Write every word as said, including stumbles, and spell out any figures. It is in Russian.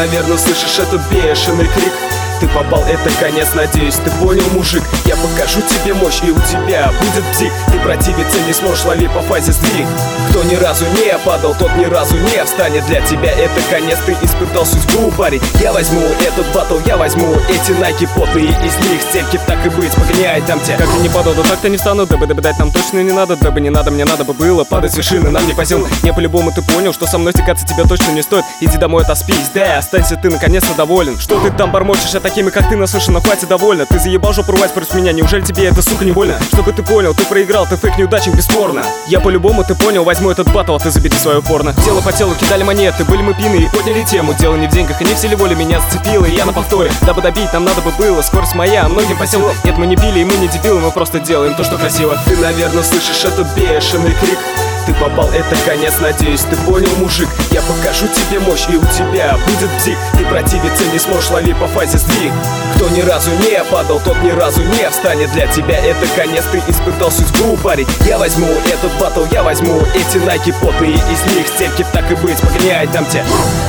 наверное, слышишь этот бешеный крик. Ты попал, это конец, надеюсь, ты понял, мужик. Я покажу тебе мощь, и у тебя будет бзик. Ты противиться не сможешь, лови по фазе сдвиг. Кто ни разу не падал, тот ни разу не встанет. Для тебя это конец, ты испытал судьбу, парень. Я возьму этот батл, я возьму эти найки потные, из них стельки, так и быть, погоняй там тебя. Как ты не падал, да так-то не встану. Дабы дать нам точно не надо, дабы не надо, мне надо бы было падать с вершины, нам не по силам. Не по-любому ты понял, что со мной стекаться тебе точно не стоит. Иди домой, отоспись, да, останься ты наконец-то доволен. Что ты там бормочешь, а такими как ты наслышано, хватит довольно. Ты заебал жопу рвать против меня, неужели тебе это, сука, не больно? Чтобы ты понял, ты проиграл, ты фейк неудачник, бесспорно. Я по-любому, ты понял, возьму этот батл, а ты забери свое порно. Тело по телу кидали монеты, были мы пьяны и подняли тему. Дело не в деньгах и не в силе воли, меня зацепило, и я на повторе. Дабы добить, нам надо бы было, скорость моя, а многим по силу. Нет, мы не пили и мы не дебилы, мы просто делаем то, что красиво. Ты, наверное, слышишь этот бешеный крик. Ты попал, это конец, надеюсь, ты понял, мужик. Я покажу тебе мощь, и у тебя будет бзик. Ты противиться не сможешь, лови по фазе сдвиг. Кто ни разу не падал, тот ни разу не встанет. Для тебя это конец, ты испытал судьбу, парень. Я возьму этот батл, я возьму эти найки потные, из них стельки, так и быть, погоняй там тебя.